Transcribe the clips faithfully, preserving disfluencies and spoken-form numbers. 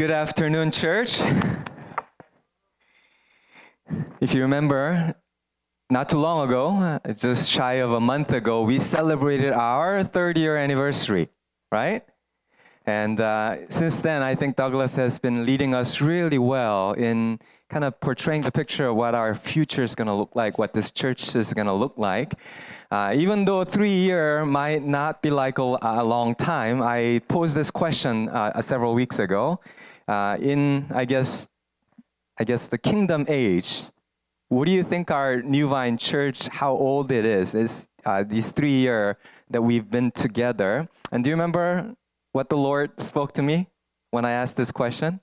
Good afternoon, church. If you remember, not too long ago, just shy of a month ago, we celebrated our third year anniversary, right? And uh, since then, I think Douglas has been leading us really well in kind of portraying the picture of what our future is going to look like, what this church is going to look like. Uh, even though three years might not be like a, a long time, I posed this question uh, several weeks ago. Uh, in, I guess, I guess the kingdom age, what do you think our New Vine Church, how old it is? Is uh, these three years that we've been together? And do you remember what the Lord spoke to me when I asked this question?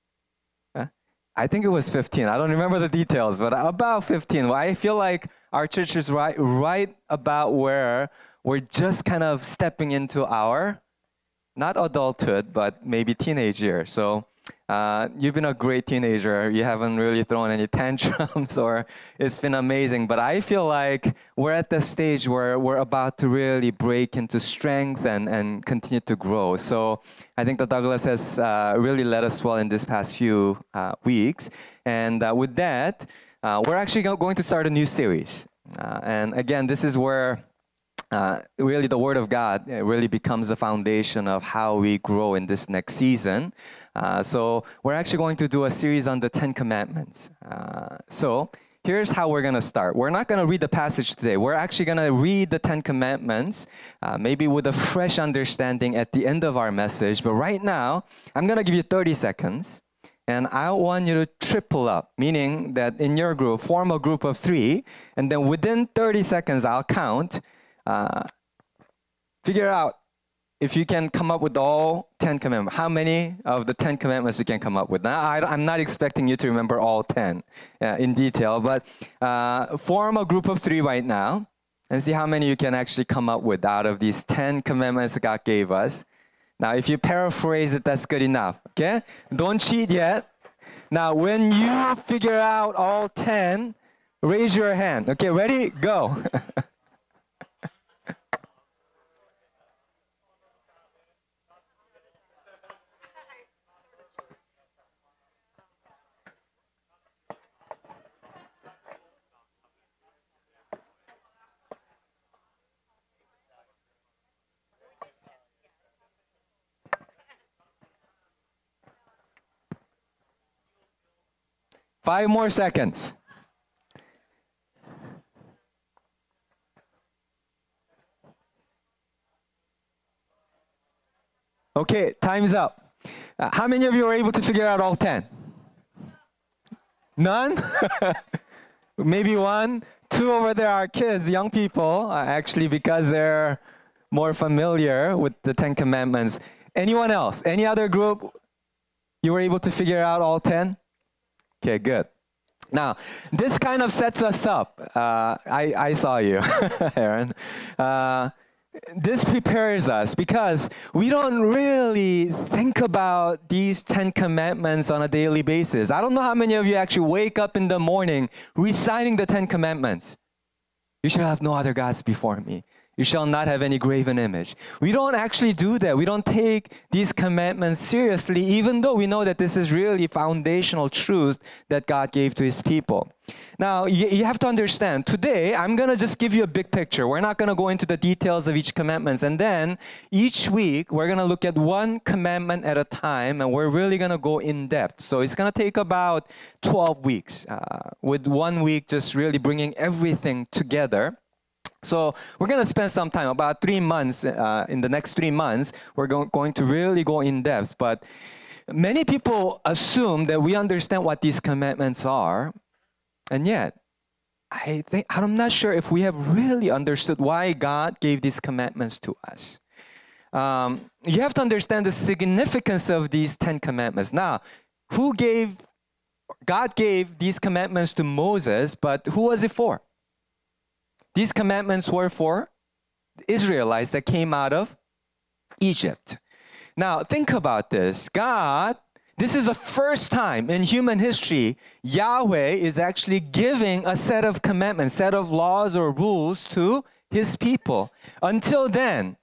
Uh, I think it was fifteen. I don't remember the details, but about fifteen. Well, I feel like our church is right, right about where we're just kind of stepping into our, not adulthood, but maybe teenage years. So uh, you've been a great teenager. You haven't really thrown any tantrums, or it's been amazing. But I feel like we're at the stage where we're about to really break into strength and, and continue to grow. So I think that Douglas has uh, really led us well in this past few uh, weeks. And uh, with that, uh, we're actually going to start a new series. Uh, and again, this is where Uh, really, the Word of God really becomes the foundation of how we grow in this next season. Uh, so we're actually going to do a series on the Ten Commandments. Uh, so here's how we're going to start. We're not going to read the passage today. We're actually going to read the Ten Commandments, uh, maybe with a fresh understanding at the end of our message. But right now, I'm going to give you thirty seconds. And I want you to triple up, meaning that in your group, form a group of three. And then within thirty seconds, I'll count. Uh, figure out if you can come up with all ten commandments. How many of the ten commandments you can come up with? Now, I, I'm not expecting you to remember all ten uh, in detail, but uh, form a group of three right now and see how many you can actually come up with out of these ten commandments God gave us. Now, if you paraphrase it, that's good enough, okay? Don't cheat yet. Now, when you figure out all ten, raise your hand. Okay, ready? Go. Five more seconds. Okay, time's up. Uh, how many of you were able to figure out all ten? None? Maybe one. Two over there are kids, young people, uh, actually, because they're more familiar with the Ten Commandments. Anyone else? Any other group? You were able to figure out all ten? Okay, good. Now, this kind of sets us up. Uh, I, I saw you, Aaron. Uh, this prepares us because we don't really think about these Ten Commandments on a daily basis. I don't know how many of you actually wake up in the morning reciting the Ten Commandments. You shall have no other gods before me. You shall not have any graven image. We don't actually do that. We don't take these commandments seriously, even though we know that this is really foundational truth that God gave to His people. Now, you, you have to understand, today, I'm going to just give you a big picture. We're not going to go into the details of each commandment. And then, each week, we're going to look at one commandment at a time, and we're really going to go in depth. So it's going to take about twelve weeks, uh, with one week just really bringing everything together. So we're going to spend some time, about three months, uh, in the next three months, we're go- going to really go in depth. But many people assume that we understand what these commandments are. And yet, I think, I'm not sure if we have really understood why God gave these commandments to us. Um, you have to understand the significance of these Ten Commandments. Now, who gave, God gave these commandments to Moses, but who was it for? These commandments were for the Israelites that came out of Egypt. Now, think about this. God, this is the first time in human history Yahweh is actually giving a set of commandments, set of laws or rules to His people. Until then, the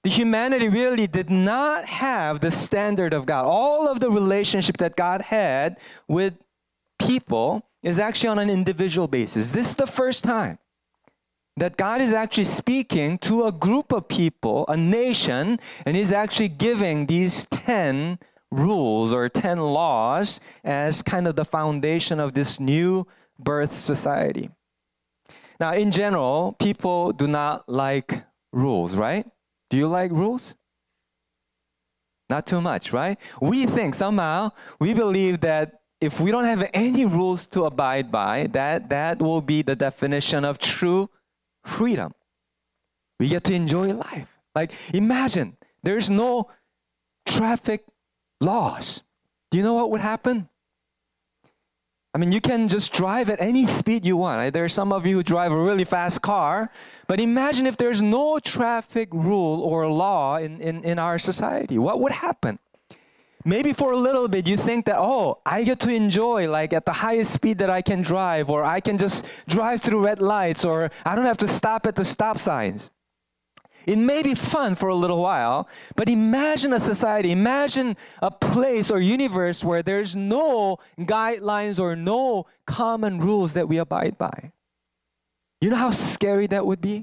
the humanity really did not have the standard of God. All of the relationship that God had with people is actually on an individual basis. This is the first time that God is actually speaking to a group of people, a nation, and He's actually giving these ten rules or ten laws as kind of the foundation of this new birth society. Now, in general, people do not like rules, right? Do you like rules? Not too much, right? We think somehow, we believe that if we don't have any rules to abide by, that that will be the definition of true freedom. We get to enjoy life. Like, imagine, there's no traffic laws. Do you know what would happen? I mean, you can just drive at any speed you want. Right? There are some of you who drive a really fast car, but imagine if there's no traffic rule or law in, in, in our society. What would happen? Maybe for a little bit you think that, oh, I get to enjoy like at the highest speed that I can drive, or I can just drive through red lights, or I don't have to stop at the stop signs. It may be fun for a little while, but imagine a society, imagine a place or universe where there's no guidelines or no common rules that we abide by. You know how scary that would be?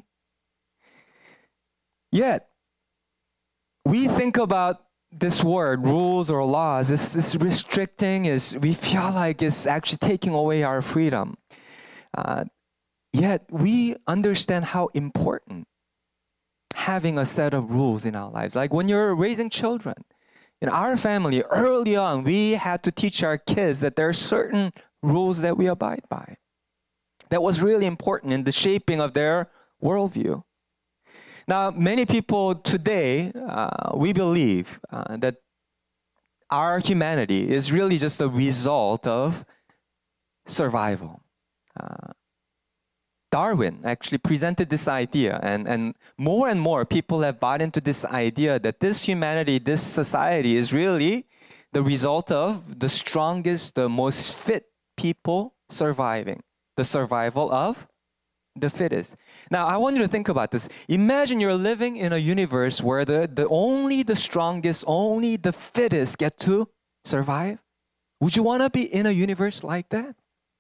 Yet, we think about this word, rules or laws, this is restricting, is we feel like it's actually taking away our freedom. Uh, yet, we understand how important having a set of rules in our lives. Like when you're raising children, in our family, early on, we had to teach our kids that there are certain rules that we abide by. That was really important in the shaping of their worldview. Now, many people today, uh, we believe uh, that our humanity is really just a result of survival. Uh, Darwin actually presented this idea, and, and more and more people have bought into this idea that this humanity, this society is really the result of the strongest, the most fit people surviving. The survival of the fittest. Now, I want you to think about this. Imagine you're living in a universe where the, the only the strongest, only the fittest get to survive. Would you want to be in a universe like that?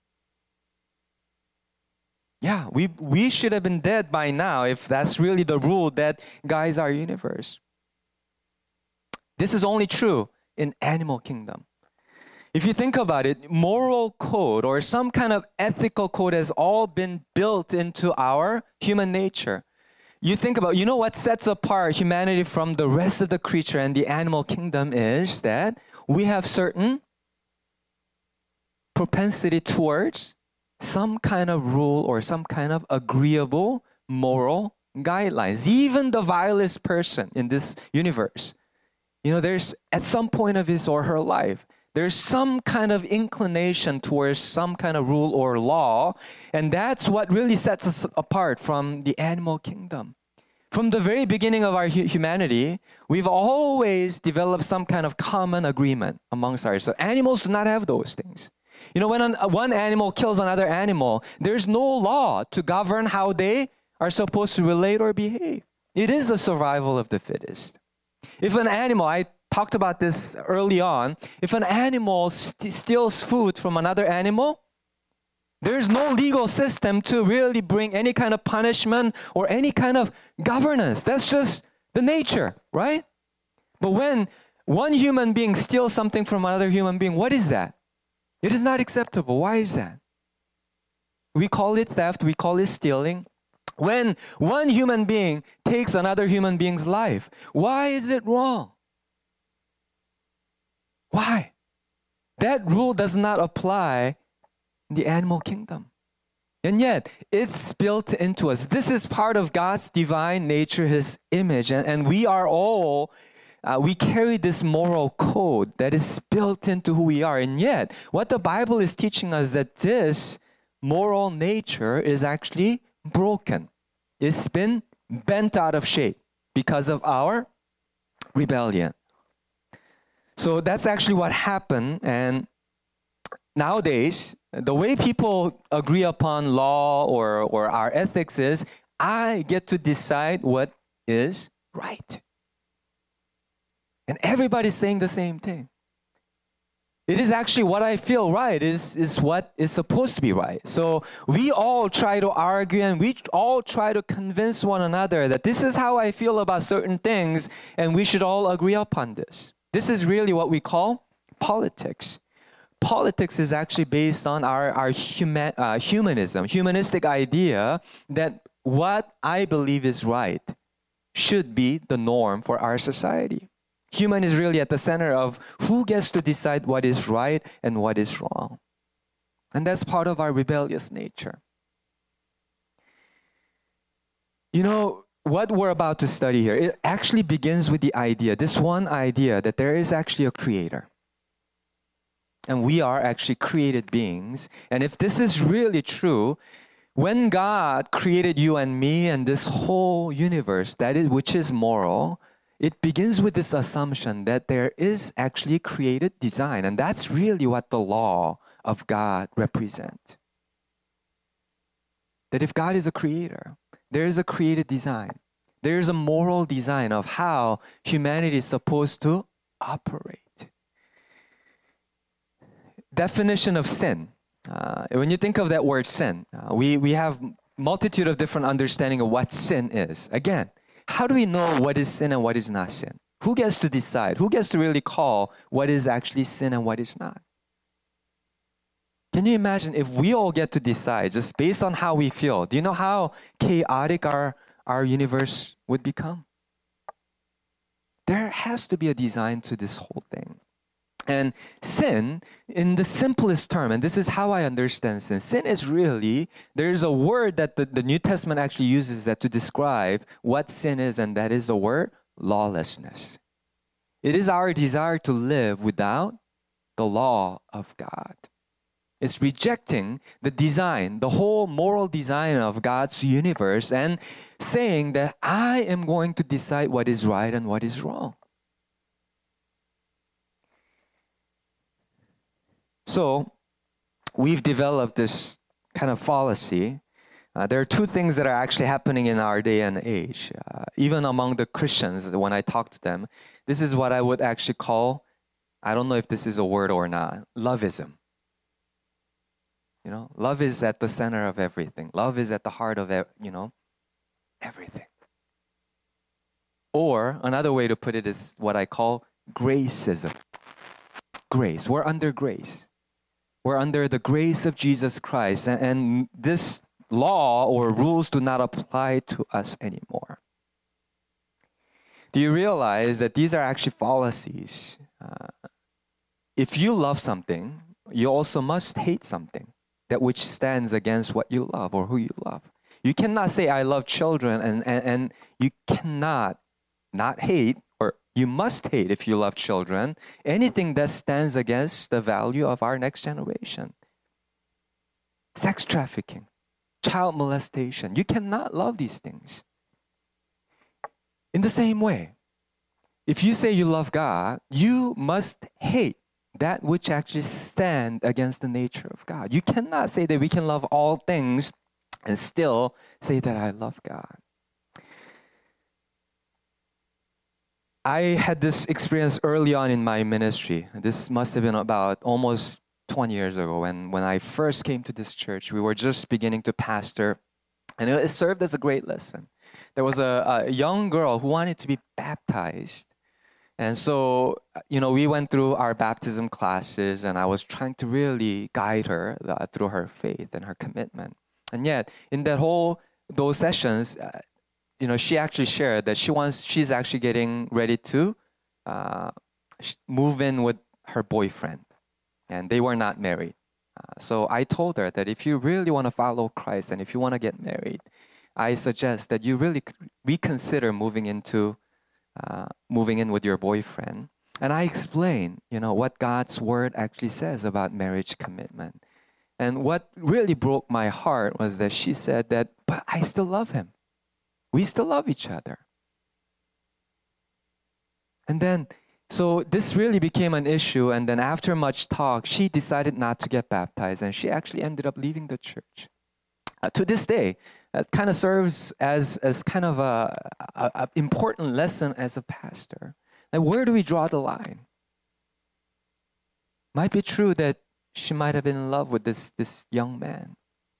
Yeah, we we should have been dead by now if that's really the rule that guides our universe. This is only true in animal kingdom. If you think about it, moral code or some kind of ethical code has all been built into our human nature. You think about, you know what sets apart humanity from the rest of the creature and the animal kingdom is that we have certain propensity towards some kind of rule or some kind of agreeable moral guidelines. Even the vilest person in this universe, you know, there's at some point of his or her life, there's some kind of inclination towards some kind of rule or law, and that's what really sets us apart from the animal kingdom. From the very beginning of our hu- humanity, we've always developed some kind of common agreement amongst ourselves. Animals do not have those things. You know, when an, one animal kills another animal, there's no law to govern how they are supposed to relate or behave. It is the survival of the fittest. If an animal, I talked about this early on, if an animal st- steals food from another animal, there's no legal system to really bring any kind of punishment or any kind of governance. That's just the nature, right? But when one human being steals something from another human being, what is that? It is not acceptable. Why is that? We call it theft. We call it stealing. When one human being takes another human being's life, why is it wrong? Why? That rule does not apply in the animal kingdom. And yet, it's built into us. This is part of God's divine nature, His image. And, and we are all Uh, we carry this moral code that is built into who we are. And yet, what the Bible is teaching us that this moral nature is actually broken. It's been bent out of shape because of our rebellion. So that's actually what happened. And nowadays, the way people agree upon law or, or our ethics is, I get to decide what is right. And everybody's saying the same thing. It is actually what I feel right is, is what is supposed to be right. So we all try to argue and we all try to convince one another that this is how I feel about certain things and we should all agree upon this. This is really what we call politics. Politics is actually based on our, our human, uh, humanism, humanistic idea that what I believe is right should be the norm for our society. Human is really at the center of who gets to decide what is right and what is wrong. And that's part of our rebellious nature. You know, what we're about to study here, it actually begins with the idea, this one idea that there is actually a creator. And we are actually created beings. And if this is really true, when God created you and me and this whole universe, that is, which is moral, it begins with this assumption that there is actually created design. And that's really what the law of God represents. That if God is a creator, there is a created design. There is a moral design of how humanity is supposed to operate. Definition of sin. Uh, when you think of that word sin, uh, we, we have multitude of different understanding of what sin is. Again, how do we know what is sin and what is not sin? Who gets to decide? Who gets to really call what is actually sin and what is not? Can you imagine if we all get to decide just based on how we feel? Do you know how chaotic our, our universe would become? There has to be a design to this whole thing. And sin, in the simplest term, and this is how I understand sin, sin is really, there's a word that the, the New Testament actually uses that to describe what sin is, and that is the word lawlessness. It is our desire to live without the law of God. It's rejecting the design, the whole moral design of God's universe, and saying that I am going to decide what is right and what is wrong. So, we've developed this kind of fallacy. Uh, there are two things that are actually happening in our day and age. Uh, even among the Christians, when I talk to them, this is what I would actually call, I don't know if this is a word or not, loveism. You know, love is at the center of everything. Love is at the heart of, you know, everything. Or another way to put it is what I call gracism. Grace. We're under grace. We're under the grace of Jesus Christ, and, and this law or rules do not apply to us anymore. Do you realize that these are actually fallacies? Uh, if you love something, you also must hate something that which stands against what you love or who you love. You cannot say, I love children, and, and, and you cannot not hate, or you must hate if you love children, anything that stands against the value of our next generation. Sex trafficking, child molestation. You cannot love these things. In the same way, if you say you love God, you must hate that which actually stands against the nature of God. You cannot say that we can love all things and still say that I love God. I had this experience early on in my ministry. This must have been about almost twenty years ago. And when I first came to this church, we were just beginning to pastor. And it served as a great lesson. There was a, a young girl who wanted to be baptized. And so, you know, we went through our baptism classes, and I was trying to really guide her uh, through her faith and her commitment. And yet, in that whole, those sessions, uh, you know, she actually shared that she wants, she's actually getting ready to uh, move in with her boyfriend. And they were not married. Uh, so I told her that if you really want to follow Christ and if you want to get married, I suggest that you really reconsider moving into, uh, moving in with your boyfriend. And I explained, you know, what God's word actually says about marriage commitment. And what really broke my heart was that she said that, but I still love him. We still love each other. And then, so this really became an issue. And then after much talk, she decided not to get baptized. And she actually ended up leaving the church. Uh, to this day, that kind of serves as, as kind of a, a, a important lesson as a pastor. And where do we draw the line? Might be true that she might have been in love with this, this young man.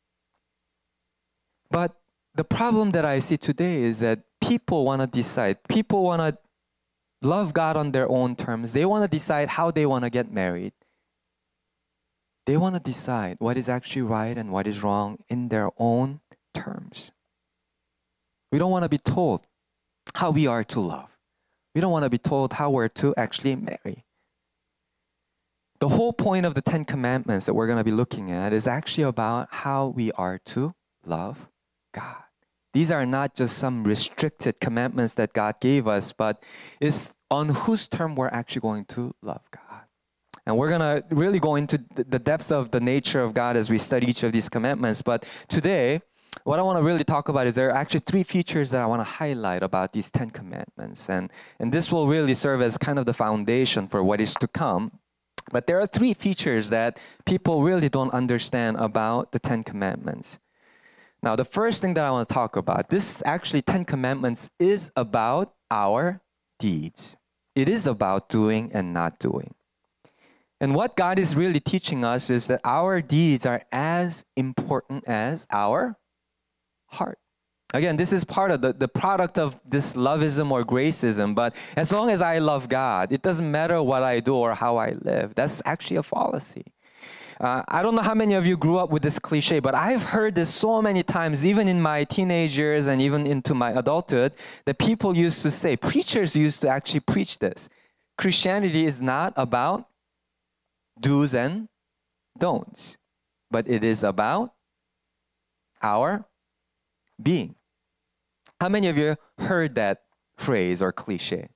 But the problem that I see today is that people want to decide. People want to love God on their own terms. They want to decide how they want to get married. They want to decide what is actually right and what is wrong in their own terms. We don't want to be told how we are to love. We don't want to be told how we're to actually marry. The whole point of the Ten Commandments that we're going to be looking at is actually about how we are to love God. These are not just some restricted commandments that God gave us, but it's on whose term we're actually going to love God. And we're going to really go into the depth of the nature of God as we study each of these commandments. But today, what I want to really talk about is there are actually three features that I want to highlight about these Ten Commandments. And, and this will really serve as kind of the foundation for what is to come. But there are three features that people really don't understand about the Ten Commandments. Now, the first thing that I want to talk about, this actually Ten Commandments is about our deeds. It is about doing and not doing. And what God is really teaching us is that our deeds are as important as our heart. Again, this is part of the, the product of this loveism or gracism, but as long as I love God, it doesn't matter what I do or how I live. That's actually a fallacy. Uh, I don't know how many of you grew up with this cliche, but I've heard this so many times, even in my teenage years and even into my adulthood, that people used to say, preachers used to actually preach this. Christianity is not about do's and don'ts, but it is about our being. How many of you heard that phrase or cliche?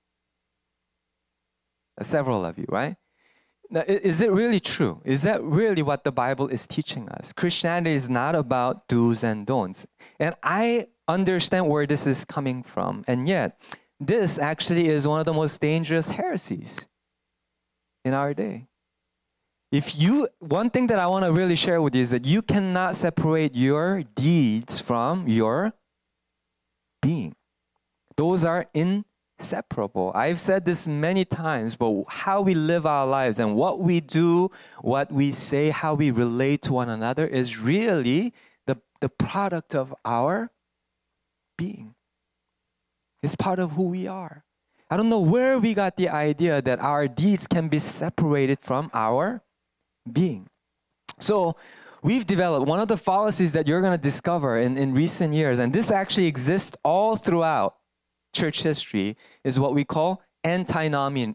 Uh, several of you, right? Now, is it really true? Is that really what the Bible is teaching us? Christianity is not about do's and don'ts. And I understand where this is coming from. And yet, this actually is one of the most dangerous heresies in our day. If you, one thing that I want to really share with you is that you cannot separate your deeds from your being. Those are inseparable. I've said this many times, but how we live our lives and what we do, what we say, how we relate to one another is really the, the product of our being. It's part of who we are. I don't know where we got the idea that our deeds can be separated from our being. So we've developed one of the fallacies that you're going to discover in, in recent years, and this actually exists all throughout church history, is what we call antinomianism.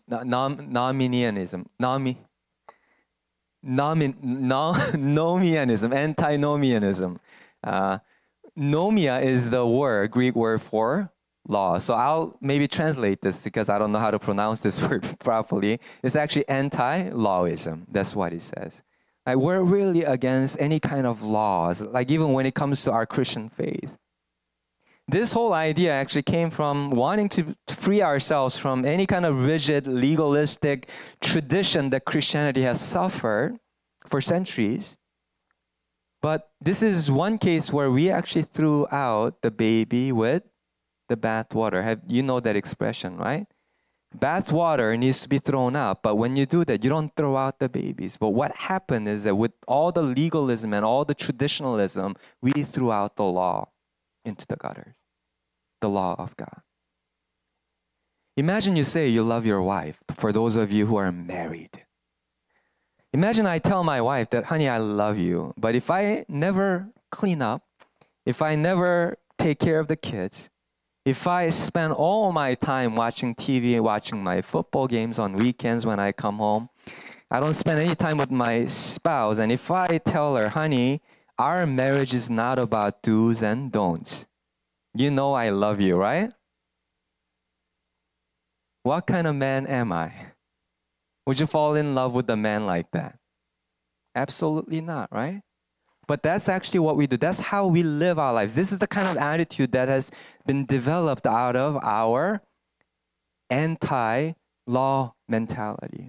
Nomi, nomi, no, nomianism, antinomianism. Uh, nomia is the word, Greek word for law. So I'll maybe translate this because I don't know how to pronounce this word properly. It's actually anti-lawism. That's what it says. Like, we're really against any kind of laws, like even when it comes to our Christian faith. This whole idea actually came from wanting to free ourselves from any kind of rigid, legalistic tradition that Christianity has suffered for centuries. But this is one case where we actually threw out the baby with the bathwater. Have you know that expression, right? Bathwater needs to be thrown out, but when you do that, you don't throw out the babies. But what happened is that with all the legalism and all the traditionalism, we threw out the law into the gutters, the law of God. Imagine you say you love your wife, for those of you who are married. Imagine I tell my wife that, honey, I love you, but if I never clean up, if I never take care of the kids, if I spend all my time watching T V and watching my football games on weekends when I come home, I don't spend any time with my spouse, and if I tell her, honey, our marriage is not about do's and don'ts, you know I love you, right? What kind of man am I? Would you fall in love with a man like that? Absolutely not, right? But that's actually what we do. That's how we live our lives. This is the kind of attitude that has been developed out of our anti-law mentality.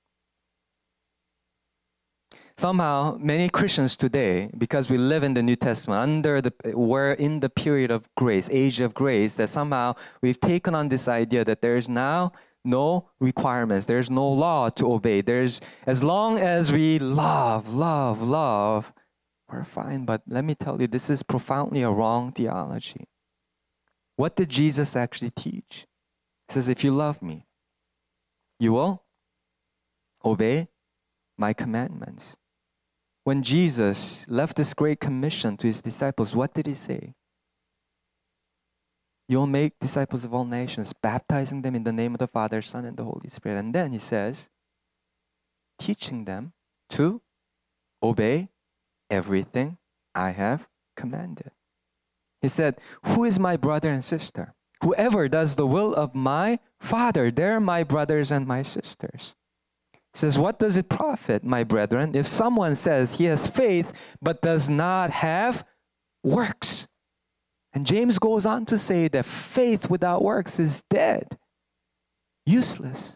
Somehow, many Christians today, because we live in the New Testament, under the, we're in the period of grace, age of grace, that somehow we've taken on this idea that there is now no requirements. There's no law to obey. There's, as long as we love, love, love, we're fine. But let me tell you, this is profoundly a wrong theology. What did Jesus actually teach? He says, if you love me, you will obey my commandments. When Jesus left this great commission to his disciples, what did he say? You'll make disciples of all nations, baptizing them in the name of the Father, Son, and the Holy Spirit. And then he says, teaching them to obey everything I have commanded. He said, who is my brother and sister? Whoever does the will of my Father, they're my brothers and my sisters. He says, what does it profit, my brethren, if someone says he has faith but does not have works? And James goes on to say that faith without works is dead, useless.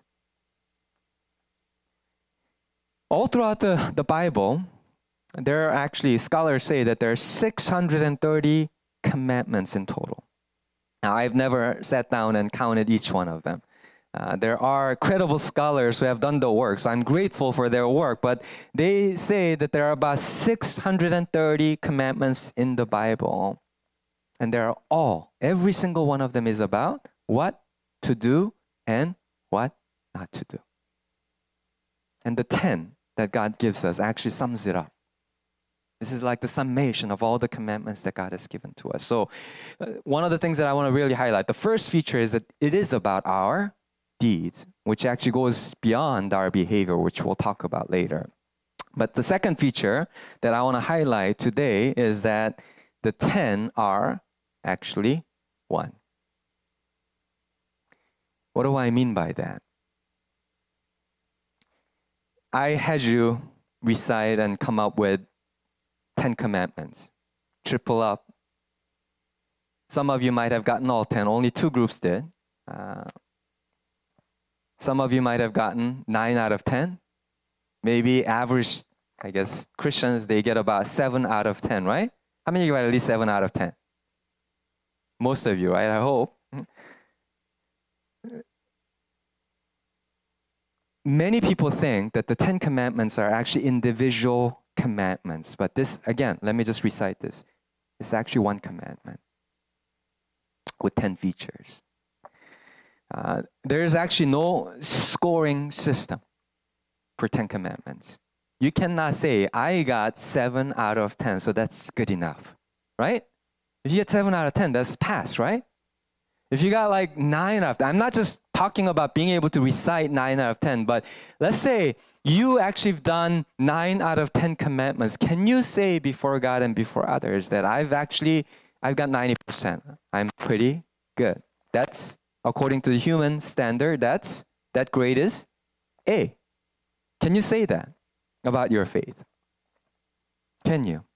All throughout the, the Bible, there are actually, scholars say that there are six hundred thirty commandments in total. Now, I've never sat down and counted each one of them. Uh, there are credible scholars who have done the work, so I'm grateful for their work, but they say that there are about six hundred thirty commandments in the Bible. And they are all, every single one of them is about what to do and what not to do. And the ten that God gives us actually sums it up. This is like the summation of all the commandments that God has given to us. So uh, one of the things that I want to really highlight, the first feature is that it is about our deeds, which actually goes beyond our behavior, which we'll talk about later. But the second feature that I want to highlight today is that the ten are actually one. What do I mean by that? I had you recite and come up with ten commandments, triple up. Some of you might have gotten all ten, only two groups did. Uh, some of you might have gotten nine out of ten. Maybe average, I guess, Christians, they get about seven out of ten, right? How many of you got at least seven out of ten? Most of you, right? I hope. Many people think that the Ten Commandments are actually individual commandments. But this, again, let me just recite this. It's actually one commandment with ten features. Uh, there's actually no scoring system for Ten Commandments. You cannot say, I got seven out of ten, so that's good enough, right? If you get seven out of ten, that's pass, right? If you got like nine out of ten, I'm not just talking about being able to recite nine out of ten, but let's say you actually have done nine out of ten commandments. Can you say before God and before others that I've actually, I've got ninety percent. I'm pretty good. That's, according to the human standard, that's, that grade is A. Can you say that about your faith? Can you?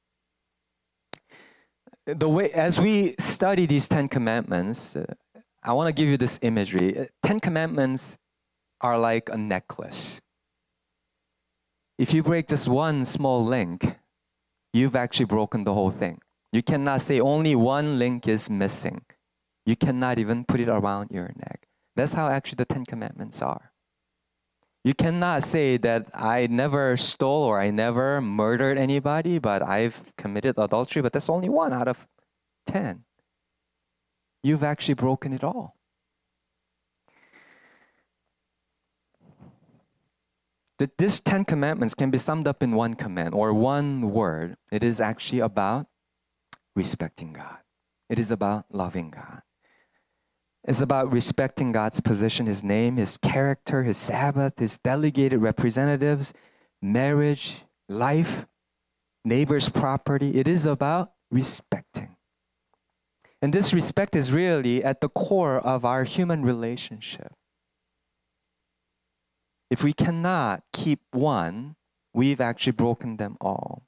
The way, as we study these Ten Commandments, uh, I want to give you this imagery. Ten Commandments are like a necklace. If you break just one small link, you've actually broken the whole thing. You cannot say only one link is missing. You cannot even put it around your neck. That's how actually the Ten Commandments are. You cannot say that I never stole or I never murdered anybody, but I've committed adultery, but that's only one out of ten. You've actually broken it all. That this Ten Commandments can be summed up in one command or one word. It is actually about respecting God. It is about loving God. It's about respecting God's position, His name, His character, His Sabbath, His delegated representatives, marriage, life, neighbor's property. It is about respecting. And this respect is really at the core of our human relationship. If we cannot keep one, we've actually broken them all.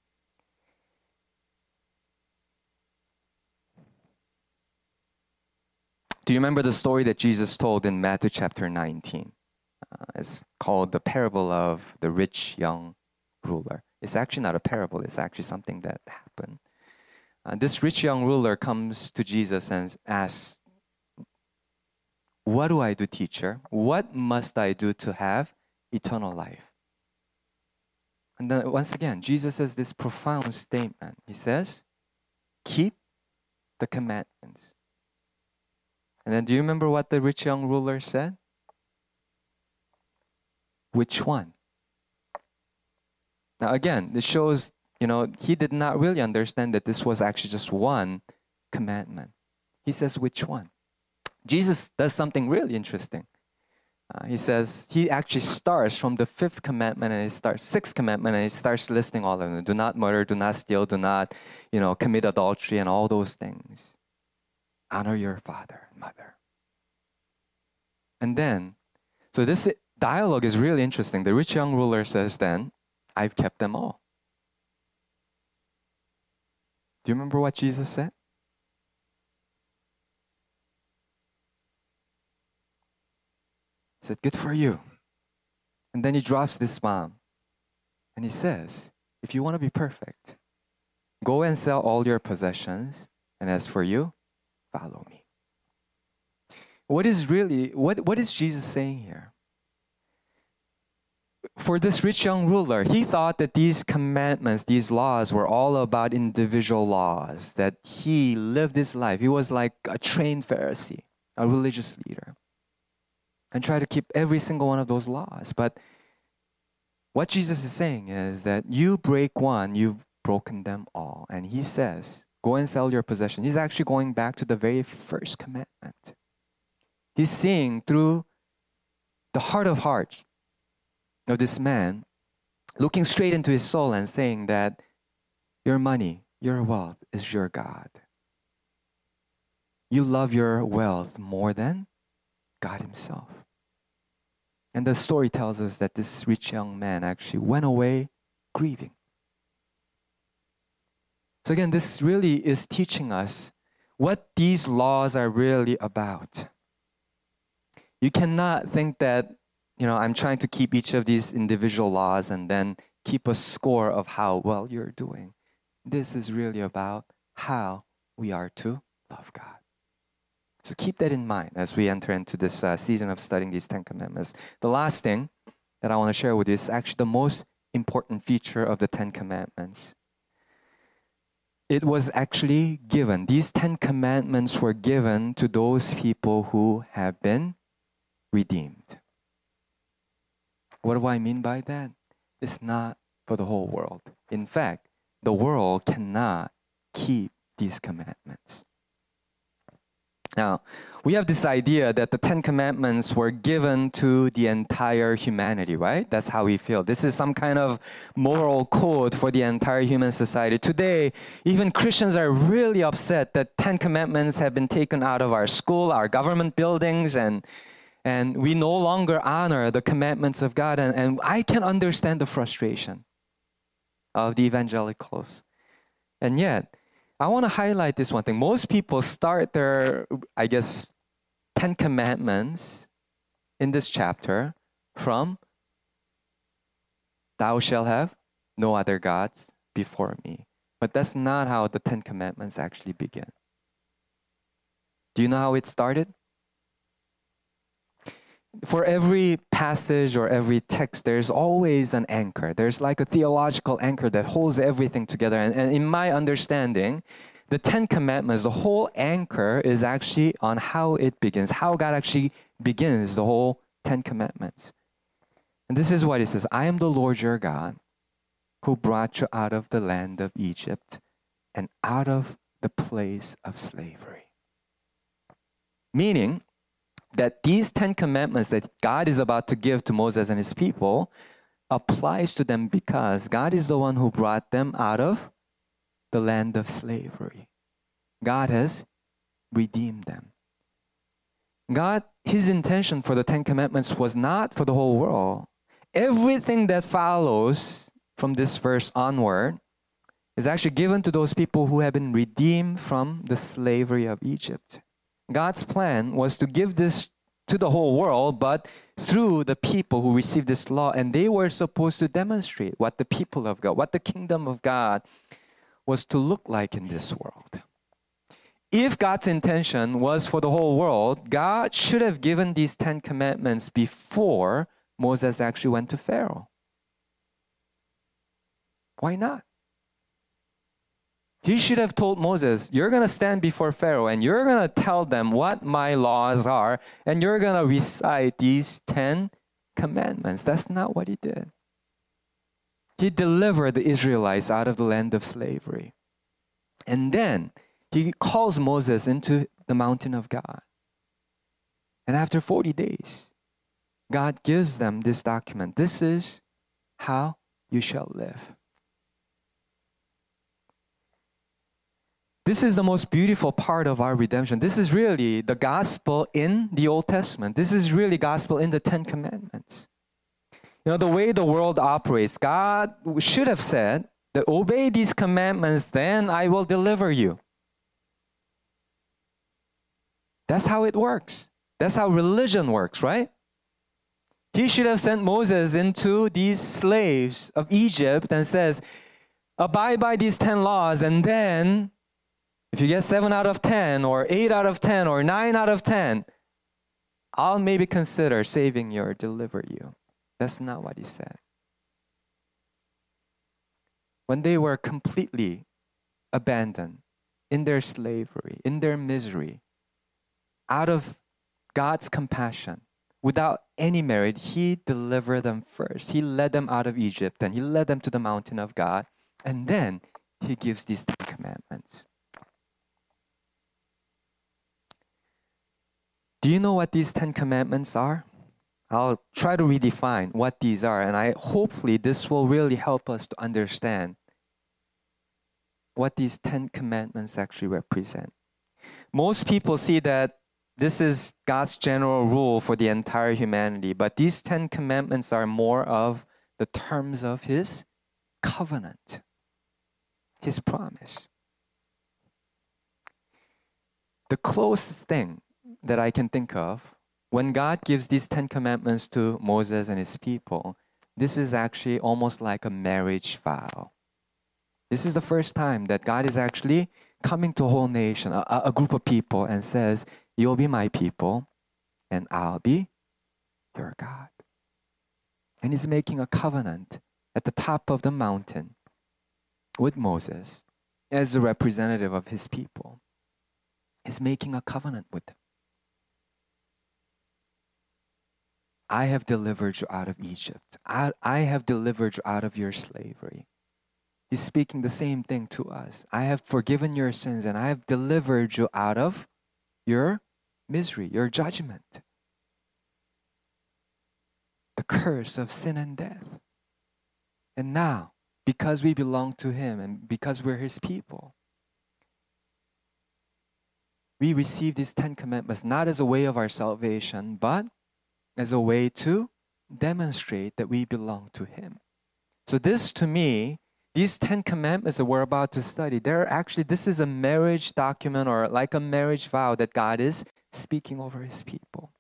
Do you remember the story that Jesus told in Matthew chapter nineteen? Uh, it's called the parable of the rich young ruler. It's actually not a parable. It's actually something that happened. Uh, this rich young ruler comes to Jesus and asks, What do I do, teacher? What must I do to have eternal life? And then once again, Jesus says this profound statement. He says, keep the commandments. And then do you remember what the rich young ruler said? Which one? Now again, this shows, you know, he did not really understand that this was actually just one commandment. He says, which one? Jesus does something really interesting. Uh, he says, he actually starts from the fifth commandment and he starts, sixth commandment and he starts listing all of them. Do not murder, do not steal, do not, you know, commit adultery and all those things. Honor your father and mother. And then, so this dialogue is really interesting. The rich young ruler says then, I've kept them all. Do you remember what Jesus said? He said, good for you. And then he drops this bomb. And he says, if you want to be perfect, go and sell all your possessions. And as for you, follow me. What is really, what, what is Jesus saying here? For this rich young ruler, he thought that these commandments, these laws were all about individual laws, that he lived his life. He was like a trained Pharisee, a religious leader, and tried to keep every single one of those laws. But what Jesus is saying is that you break one, you've broken them all. And he says, go and sell your possession. He's actually going back to the very first commandment. He's seeing through the heart of hearts of this man, looking straight into his soul and saying that your money, your wealth is your God. You love your wealth more than God himself. And the story tells us that this rich young man actually went away grieving. So again, this really is teaching us what these laws are really about. You cannot think that, you know, I'm trying to keep each of these individual laws and then keep a score of how well you're doing. This is really about how we are to love God. So keep that in mind as we enter into this uh, season of studying these Ten Commandments. The last thing that I want to share with you is actually the most important feature of the Ten Commandments. It was actually given. These Ten Commandments were given to those people who have been redeemed. What do I mean by that? It's not for the whole world. In fact, the world cannot keep these commandments. Now, we have this idea that the Ten Commandments were given to the entire humanity, right? That's how we feel. This is some kind of moral code for the entire human society. Today, even Christians are really upset that Ten Commandments have been taken out of our school, our government buildings, and and we no longer honor the commandments of God. And, and I can understand the frustration of the evangelicals. And yet, I want to highlight this one thing. Most people start their, I guess, Ten Commandments in this chapter from, thou shalt have no other gods before me. But that's not how the Ten Commandments actually begin. Do you know how it started? For every passage or every text, there's always an anchor. There's like a theological anchor that holds everything together. And, and in my understanding, the Ten Commandments, the whole anchor is actually on how it begins, how God actually begins the whole Ten Commandments. And this is what it says, I am the Lord your God who brought you out of the land of Egypt and out of the place of slavery. Meaning, that these Ten Commandments that God is about to give to Moses and his people applies to them because God is the one who brought them out of the land of slavery. God has redeemed them. God, his intention for the Ten Commandments was not for the whole world. Everything that follows from this verse onward is actually given to those people who have been redeemed from the slavery of Egypt. God's plan was to give this to the whole world, but through the people who received this law, and they were supposed to demonstrate what the people of God, what the kingdom of God was to look like in this world. if God's intention was for the whole world, God should have given these Ten Commandments before Moses actually went to Pharaoh. Why not? He should have told Moses, you're going to stand before Pharaoh and you're going to tell them what my laws are and you're going to recite these Ten Commandments. That's not what he did. He delivered the Israelites out of the land of slavery. And then he calls Moses into the mountain of God. And after forty days, God gives them this document. This is how you shall live. This is the most beautiful part of our redemption. This is really the gospel in the Old Testament. This is really gospel in the Ten Commandments. You know, the way the world operates, God should have said that obey these commandments, then I will deliver you. That's how it works. That's how religion works, right? He should have sent Moses into these slaves of Egypt and says, abide by these ten laws, and then if you get seven out of ten, or eight out of ten, or nine out of ten, I'll maybe consider saving you or deliver you. That's not what he said. When they were completely abandoned in their slavery, in their misery, out of God's compassion, without any merit, he delivered them first. He led them out of Egypt, and he led them to the mountain of God, and then he gives these Ten Commandments. Do you know what these Ten Commandments are? I'll try to redefine what these are, and I hopefully this will really help us to understand what these Ten Commandments actually represent. Most people see that this is God's general rule for the entire humanity, but these Ten Commandments are more of the terms of His covenant, His promise. The closest thing that I can think of, when God gives these Ten Commandments to Moses and his people, this is actually almost like a marriage vow. This is the first time that God is actually coming to a whole nation, a, a group of people, and says, you'll be my people, and I'll be your God. And he's making a covenant at the top of the mountain with Moses as the representative of his people. He's making a covenant with them. I have delivered you out of Egypt. I, I have delivered you out of your slavery. He's speaking the same thing to us. I have forgiven your sins and I have delivered you out of your misery, your judgment, the curse of sin and death. And now, because we belong to Him and because we're His people, we receive these Ten Commandments not as a way of our salvation, but as a way to demonstrate that we belong to Him. So this, to me, these Ten Commandments that we're about to study, they're actually, this is a marriage document or like a marriage vow that God is speaking over His people.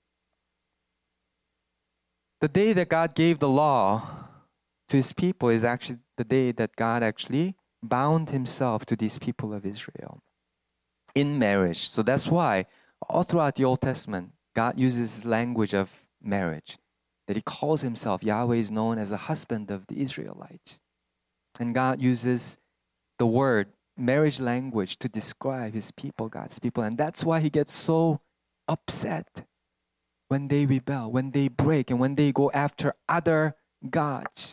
The day that God gave the law to His people is actually the day that God actually bound Himself to these people of Israel in marriage. So that's why all throughout the Old Testament, God uses language of marriage, that He calls Himself, Yahweh is known as a husband of the Israelites. And God uses the word marriage language to describe His people, God's people. And that's why He gets so upset when they rebel, when they break, and when they go after other gods.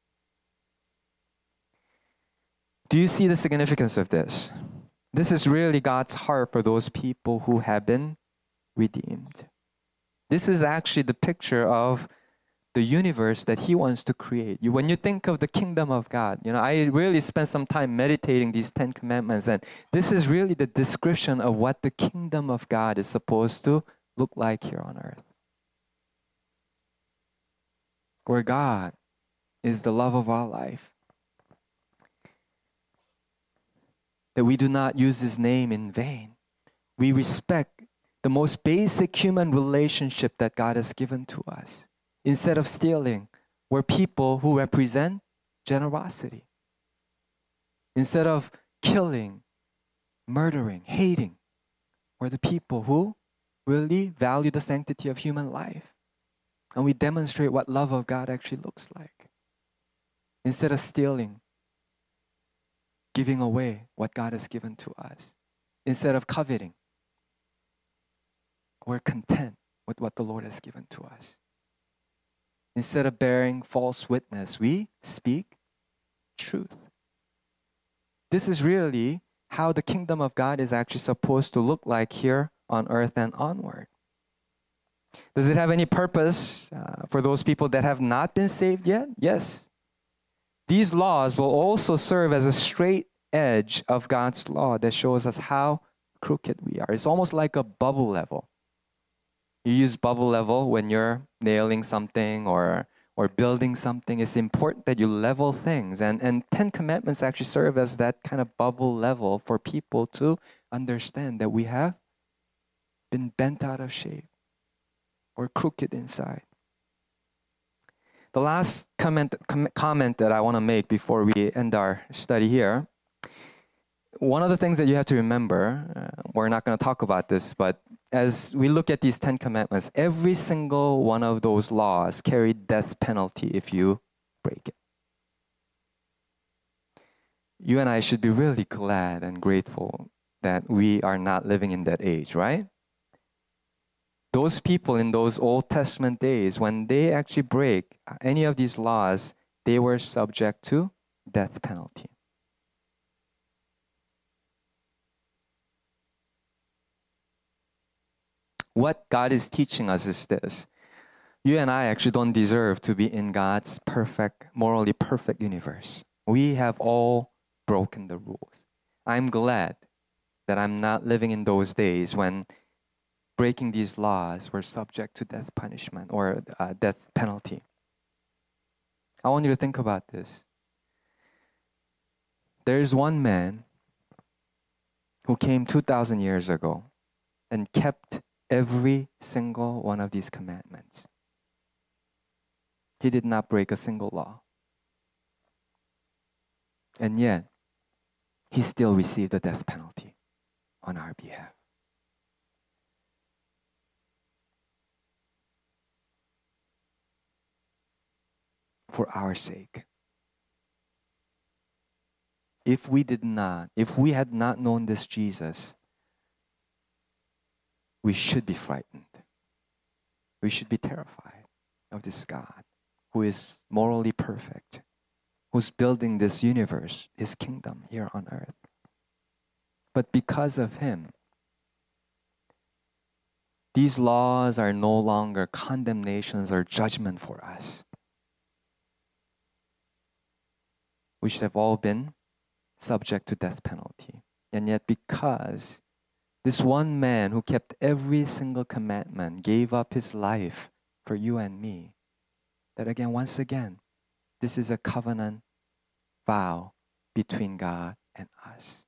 Do you see the significance of this? This is really God's heart for those people who have been redeemed. This is actually the picture of the universe that He wants to create. You, when you think of the kingdom of God, you know, I really spent some time meditating these Ten Commandments, and this is really the description of what the kingdom of God is supposed to look like here on earth. Where God is the love of our life. That we do not use His name in vain. We respect the most basic human relationship that God has given to us. Instead of stealing, we're people who represent generosity. Instead of killing, murdering, hating, we're the people who really value the sanctity of human life. And we demonstrate what love of God actually looks like. Instead of stealing, giving away what God has given to us. Instead of coveting, we're content with what the Lord has given to us. Instead of bearing false witness, we speak truth. This is really how the kingdom of God is actually supposed to look like here on earth and onward. Does it have any purpose uh, for those people that have not been saved yet? Yes. These laws will also serve as a straight edge of God's law that shows us how crooked we are. It's almost like a bubble level. You use bubble level when you're nailing something or or building something. It's important that you level things. And, and Ten Commandments actually serve as that kind of bubble level for people to understand that we have been bent out of shape or crooked inside. The last comment, com- comment that I want to make before we end our study here, one of the things that you have to remember, uh, we're not going to talk about this, but as we look at these Ten Commandments, every single one of those laws carry death penalty if you break it. You and I should be really glad and grateful that we are not living in that age, right? Those people in those Old Testament days, when they actually break any of these laws, they were subject to death penalty. What God is teaching us is this. You and I actually don't deserve to be in God's perfect, morally perfect universe. We have all broken the rules. I'm glad that I'm not living in those days when breaking these laws were subject to death punishment or uh, death penalty. I want you to think about this. There is one man who came two thousand years ago and kept every single one of these commandments. He did not break a single law. And yet, he still received the death penalty on our behalf. For our sake. If we did not, if we had not known this Jesus, we should be frightened. We should be terrified of this God who is morally perfect, who's building this universe, his kingdom here on earth. But because of him, these laws are no longer condemnations or judgment for us. We should have all been subject to death penalty. And yet because this one man who kept every single commandment gave up his life for you and me, that again, once again, this is a covenant vow between God and us.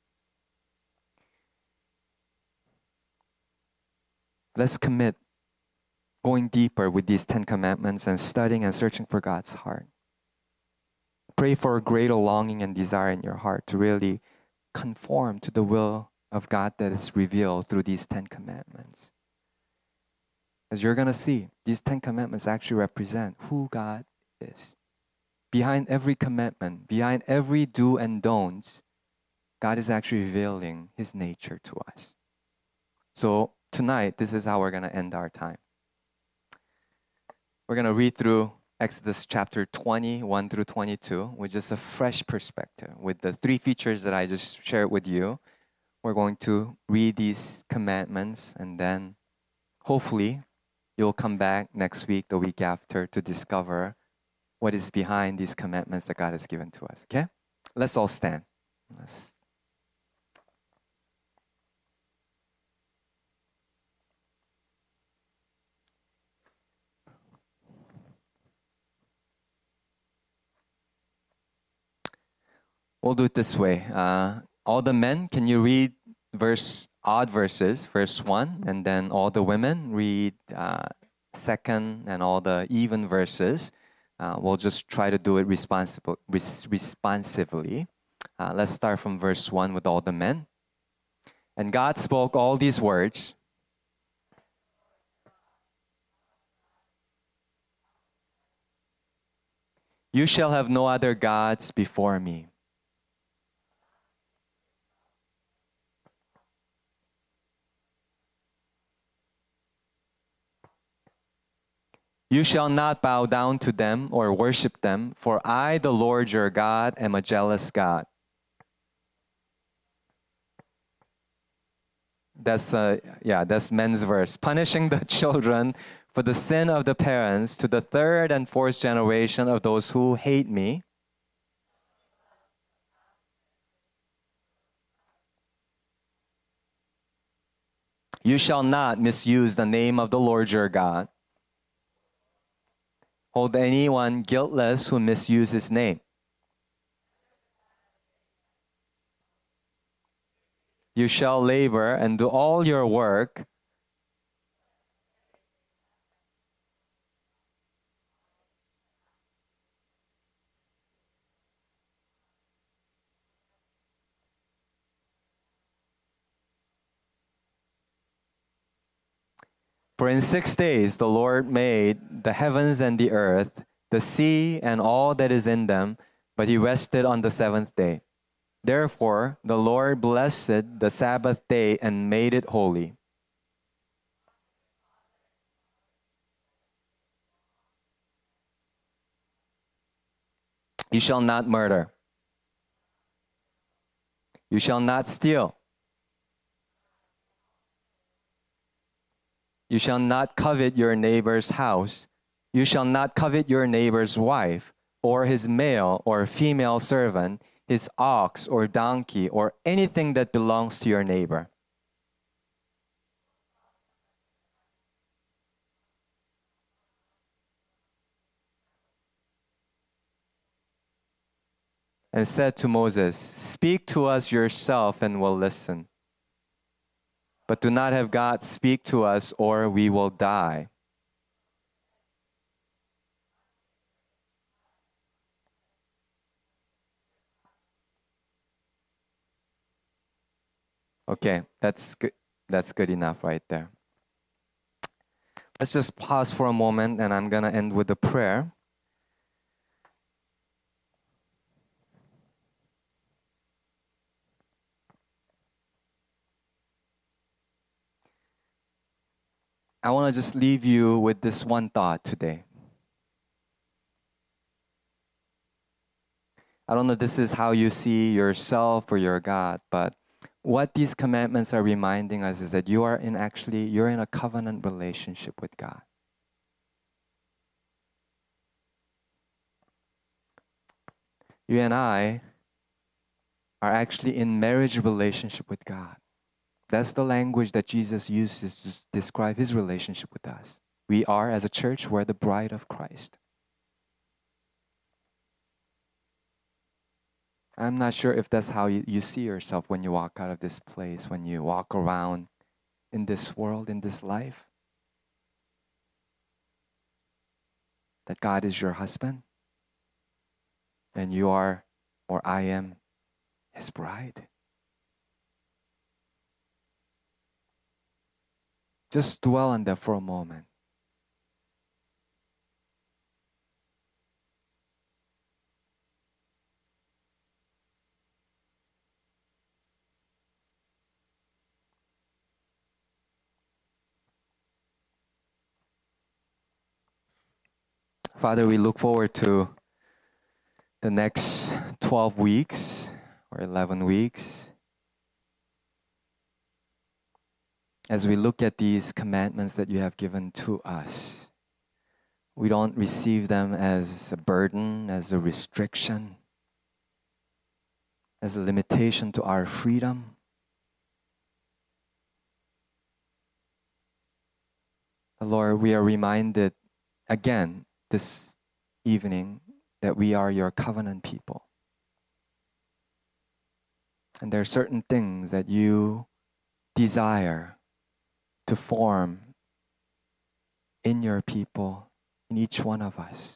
Let's commit going deeper with these Ten Commandments and studying and searching for God's heart. Pray for a greater longing and desire in your heart to really conform to the will of God that is revealed through these Ten Commandments. As you're going to see, these Ten Commandments actually represent who God is. Behind every commandment, behind every do and don'ts, God is actually revealing his nature to us. So tonight, this is how we're going to end our time. We're going to read through Exodus chapter twenty, one through twenty-two, with just a fresh perspective. With the three features that I just shared with you, we're going to read these commandments, and then hopefully you'll come back next week, the week after, to discover what is behind these commandments that God has given to us. Okay? Let's all stand. Let's We'll do it this way. Uh, all the men, can you read verse odd verses, verse one, and then all the women read uh, second, and all the even verses. Uh, we'll just try to do it responsible, res- responsively. Uh, let's start from verse one with all the men. And God spoke all these words. You shall have no other gods before me. You shall not bow down to them or worship them, for I, the Lord your God, am a jealous God. That's uh, yeah, that's men's verse. Punishing the children for the sin of the parents to the third and fourth generation of those who hate me. You shall not misuse the name of the Lord your God. Hold anyone guiltless who misuses his name. You shall labor and do all your work. For in six days the Lord made the heavens and the earth, the sea and all that is in them, but he rested on the seventh day. Therefore the Lord blessed the Sabbath day and made it holy. You shall not murder. You shall not steal. You shall not covet your neighbor's house. You shall not covet your neighbor's wife, or his male or female servant, his ox or donkey, or anything that belongs to your neighbor. And said to Moses, Speak to us yourself and we'll listen. But do not have God speak to us, or we will die. Okay, that's good. That's good enough right there. Let's just pause for a moment, and I'm going to end with a prayer. I want to just leave you with this one thought today. I don't know if this is how you see yourself or your God, but what these commandments are reminding us is that you are in actually, you're in a covenant relationship with God. You and I are actually in marriage relationship with God. That's the language that Jesus uses to describe his relationship with us. We are, as a church, we're the bride of Christ. I'm not sure if that's how you, you see yourself when you walk out of this place, when you walk around in this world, in this life. That God is your husband, and you are, or I am, his bride. Just dwell on that for a moment. Father, we look forward to the next twelve weeks or eleven weeks as we look at these commandments that you have given to us. We don't receive them as a burden, as a restriction, as a limitation to our freedom. Lord, we are reminded again this evening that we are your covenant people. And there are certain things that you desire to form in your people, in each one of us.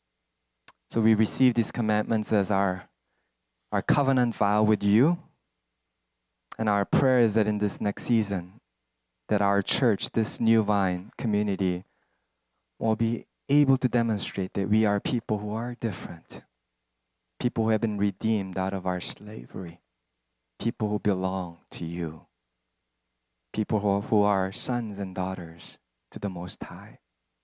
So we receive these commandments as our, our covenant vow with you, And our prayer is that in this next season, that our church, this New Vine community, will be able to demonstrate that we are people who are different, people who have been redeemed out of our slavery, people who belong to you, people who, who are sons and daughters to the Most High.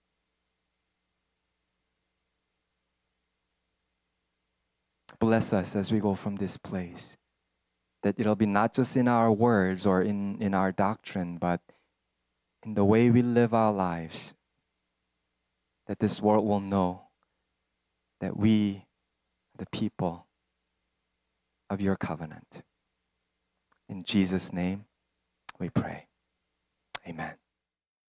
Bless us as we go from this place, that it'll be not just in our words or in, in our doctrine, but in the way we live our lives, that this world will know that we, the people of your covenant. In Jesus' name we pray. Amen.